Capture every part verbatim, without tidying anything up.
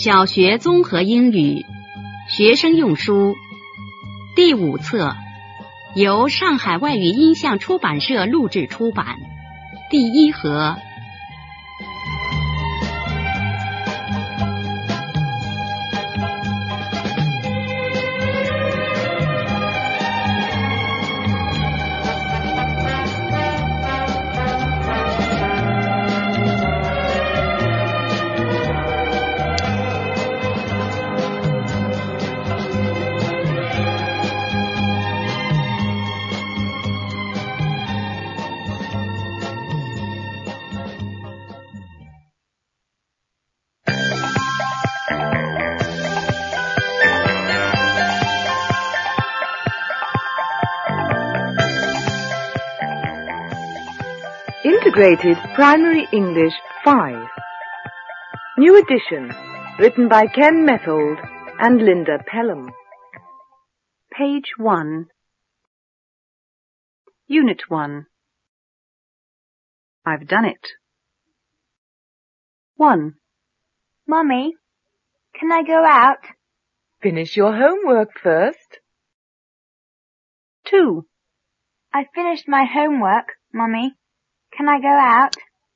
小学综合英语学生用书第五册，由上海外语音像出版社录制出版，第一盒。 Integrated Primary English five. New edition, written by Ken Methold and Linda Pelham. Page one. Unit one. I've done it. one. Mummy, can I go out? Finish your homework first. two. I finished my homework, Mummy. Can I go out?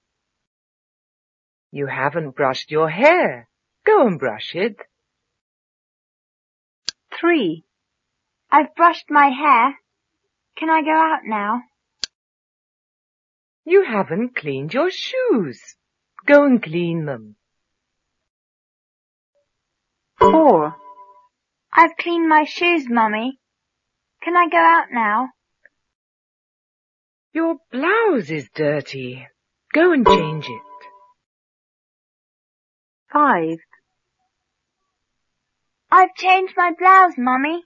You haven't brushed your hair. Go and brush it. three. I've brushed my hair. Can I go out now? You haven't cleaned your shoes. Go and clean them. four. I've cleaned my shoes, Mummy. Can I go out now? Your blouse is dirty. Go and change it. five. I've changed my blouse, Mummy.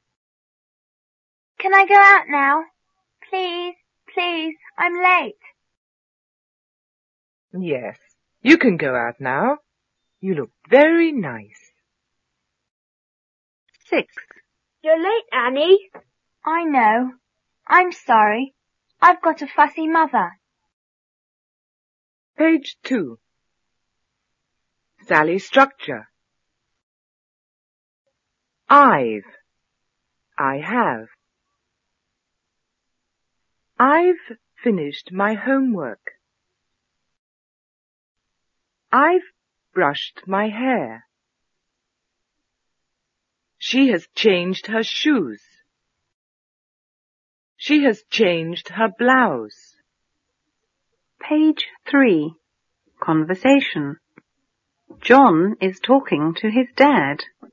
Can I go out now? Please, please, I'm late. Yes, you can go out now. You look very nice. six. You're late, Annie. I know. I'm sorry. I've got a fussy mother. Page two. Sally structure. I've. I have. I've finished my homework. I've brushed my hair. She has changed her shoes. She has changed her blouse. Page three. Conversation. John is talking to his dad.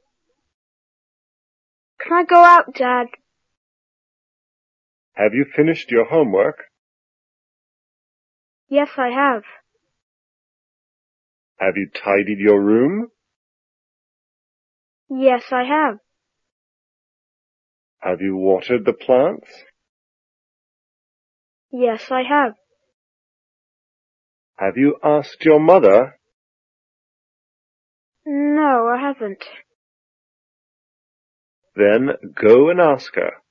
Can I go out, Dad? Have you finished your homework? Yes, I have. Have you tidied your room? Yes, I have. Have you watered the plants? Yes, I have. Have you asked your mother? No, I haven't. Then go and ask her.